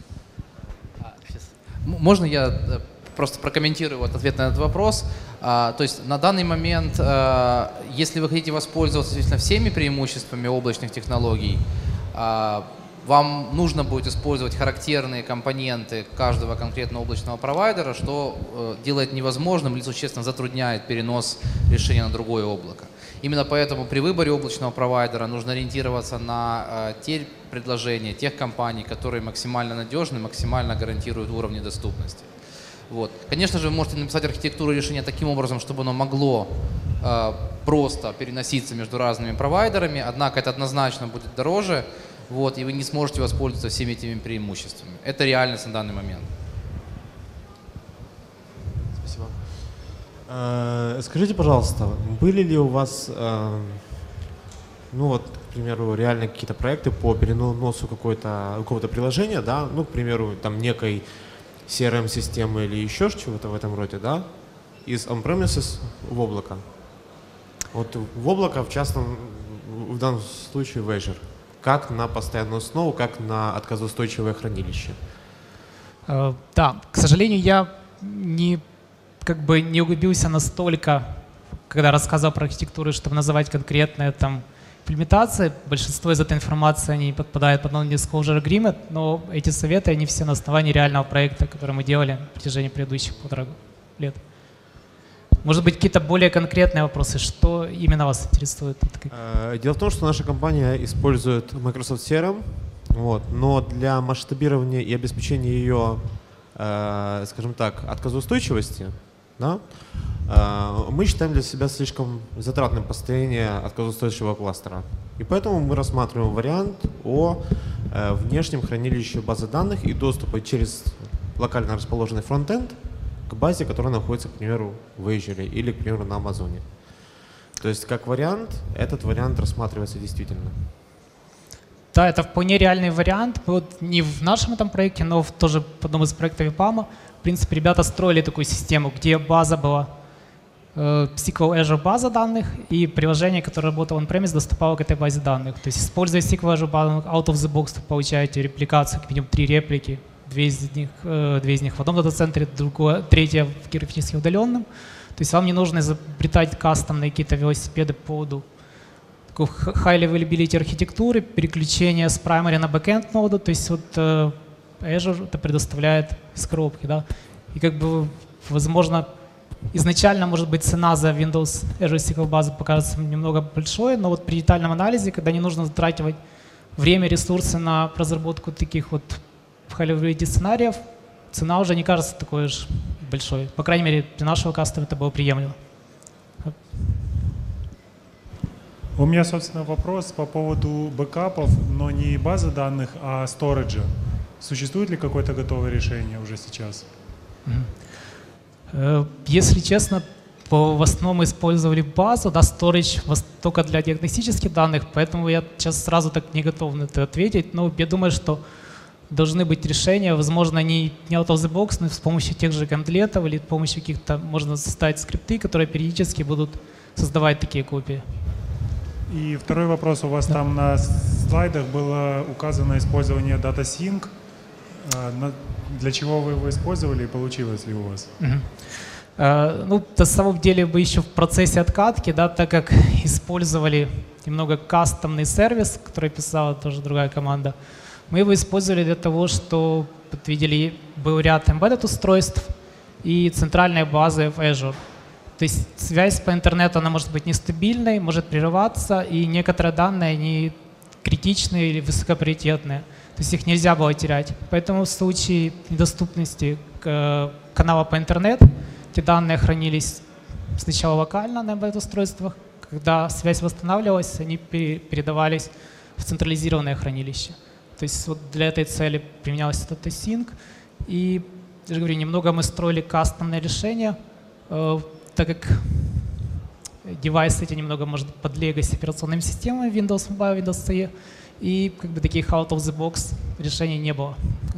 Можно я просто прокомментирую вот ответ на этот вопрос? А, то есть на данный момент, а, если вы хотите воспользоваться всеми преимуществами облачных технологий, а, вам нужно будет использовать характерные компоненты каждого конкретного облачного провайдера, что а, делает невозможным или существенно затрудняет перенос решения на другое облако. Именно поэтому при выборе облачного провайдера нужно ориентироваться на а, те предложения, тех компаний, которые максимально надежны, максимально гарантируют уровни доступности. Вот. Конечно же, вы можете написать архитектуру решения таким образом, чтобы оно могло э, просто переноситься между разными провайдерами, однако это однозначно будет дороже, вот, и вы не сможете воспользоваться всеми этими преимуществами. Это реальность на данный момент. Спасибо. Э, скажите, пожалуйста, были ли у вас, э, ну вот, к примеру, реально какие-то проекты по переносу какого-то какого-то приложения, да, ну, к примеру, там некой си ар эм-системы или еще чего-то в этом роде, да, из on-premises в облако. Вот в облако, в частном, в данном случае в Azure? Как на постоянную основу, как на отказоустойчивое хранилище? Э, да, к сожалению, я не, как бы не углубился настолько, когда рассказывал про архитектуру, чтобы называть конкретные там имплементации. Большинство из этой информации не подпадает под Non-Disclosure Agreement, но эти советы, они все на основании реального проекта, который мы делали на протяжении предыдущих полутора лет. Может быть, какие-то более конкретные вопросы, что именно вас интересует? Дело в том, что наша компания использует Microsoft си ар эм, вот, но для масштабирования и обеспечения ее, э, скажем так, отказоустойчивости, да, э, мы считаем для себя слишком затратным построение отказоустойчивого кластера. И поэтому мы рассматриваем вариант о э, внешнем хранилище базы данных и доступа через локально расположенный фронтенд к базе, которая находится, к примеру, в Azure или, к примеру, на Амазоне. То есть, как вариант, этот вариант рассматривается действительно. Да, это вполне реальный вариант. Вот не в нашем этом проекте, но в, тоже в одном из проектов ИПАМа. В принципе, ребята строили такую систему, где база была э, эс ку эль Azure база данных, и приложение, которое работало on-premise, доступало к этой базе данных. То есть, используя эс ку эль Azure базу out of the box, вы получаете репликацию, как минимум три реплики. Две из них, э, две из них в одном дата-центре, другое, третья в географически удаленном. То есть вам не нужно изобретать кастомные какие-то велосипеды по поводу такой high availability архитектуры, переключения с primary на backend ноду. То есть вот э, Azure это предоставляет из коробки. Да? И как бы, возможно, изначально, может быть, цена за Windows Azure эс ку эль базу покажется немного большой, но вот при детальном анализе, когда не нужно затрачивать время, ресурсы на разработку таких вот в high-availability сценариев, цена уже не кажется такой уж большой. По крайней мере, для нашего кастера это было приемлемо. У меня, собственно, вопрос по поводу бэкапов, но не базы данных, а сториджа. Существует ли какое-то готовое решение уже сейчас? Если честно, в основном мы использовали базу, да, storage только для диагностических данных, поэтому я сейчас сразу так не готов на это ответить. Но я думаю, что должны быть решения, возможно, не, не out of the box, но с помощью тех же комплетов или с помощью каких-то, можно составить скрипты, которые периодически будут создавать такие копии. И второй вопрос. У вас да. там на слайдах было указано использование DataSync. Для чего вы его использовали и получилось ли у вас? Угу. Uh, ну, на самом деле мы еще в процессе откатки, да, так как использовали немного кастомный сервис, который писала тоже другая команда, мы его использовали для того, что, вот видели, был ряд embedded устройств и центральной базы в Azure. То есть связь по интернету, она может быть нестабильной, может прерываться, и некоторые данные, они критичные или высокоприоритетные. То есть их нельзя было терять. Поэтому в случае недоступности канала по интернету эти данные хранились сначала локально на embedded устройствах. Когда связь восстанавливалась, они передавались в централизированное хранилище. То есть вот для этой цели применялся DataSync. И, я же говорю, немного мы строили кастомные решения, э, так как девайсы эти немного, может быть, под legacy операционными системами Windows Mobile, Windows си и, и как бы таких out of the box решений не было.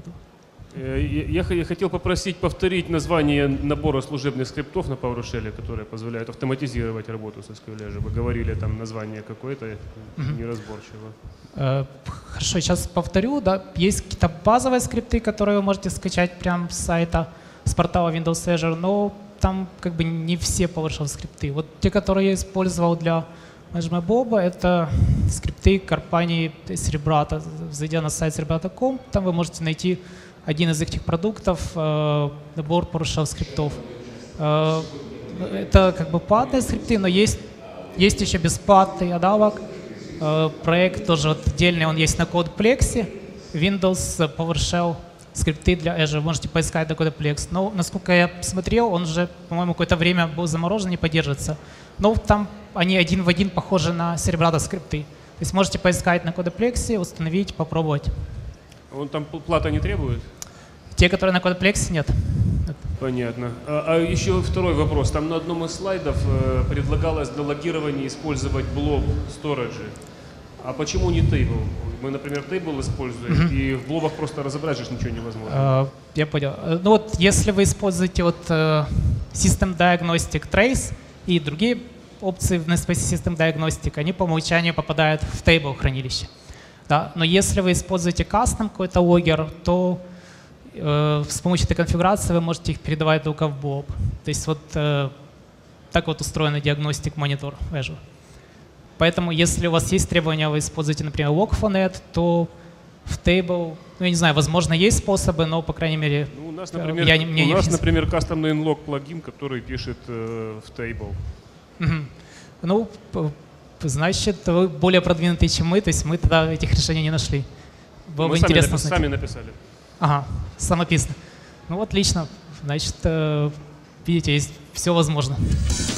Я хотел попросить повторить название набора служебных скриптов на PowerShell, которые позволяют автоматизировать работу с эс ку эль. Вы говорили там название какое-то, mm-hmm. неразборчиво. Хорошо, сейчас повторю. Да. Есть какие-то базовые скрипты, которые вы можете скачать прямо с сайта, с портала Windows Azure, но там как бы не все PowerShell скрипты. Вот те, которые я использовал для ManagementBob, это скрипты компании Cerebrata. Зайдя на сайт cerebrata точка ком, там вы можете найти один из этих продуктов, э, набор PowerShell скриптов. Э, это как бы платные скрипты, но есть, есть еще бесплатный аналог. Э, проект тоже вот отдельный, он есть на CodePlex, Windows, PowerShell скрипты для Azure. Вы можете поискать на CodePlex. Но, насколько я смотрел, он же, по-моему, какое-то время был заморожен, не поддерживается. Но там они один в один похожи на Cerebrata скрипты. То есть можете поискать на CodePlex, установить, попробовать. Он там плата не требует? Те, которые на CodePlex, нет. Понятно. А, а еще второй вопрос. Там на одном из слайдов э, предлагалось для логирования использовать блоб сториджи. А почему не тейбл? Мы, например, тейбл используем, mm-hmm. и в блобах просто разобрать же ничего невозможно. Uh, я понял. Ну вот, если вы используете вот uh, System Diagnostic Trace и другие опции в Namespace System Diagnostic, они по умолчанию попадают в table хранилище. Да? Но если вы используете custom какой-то логер, то э, с помощью этой конфигурации вы можете их передавать только в Blob. То есть вот э, так вот устроен диагностик монитор в Azure. Поэтому если у вас есть требования, вы используете, например, log4net, то в table, ну я не знаю, возможно, есть способы, но, по крайней мере, Ну, у нас, например, я не, мне у не нас, писал. например, кастомный inlog плагин, который пишет э, в table. Мгм. Ну, п- значит, вы более продвинутые, чем мы, то есть мы тогда этих решений не нашли. Было Мы бы сами, интересно напис- знать. сами написали. Ага, самописно. Ну, отлично. Значит, э, видите, есть все возможно.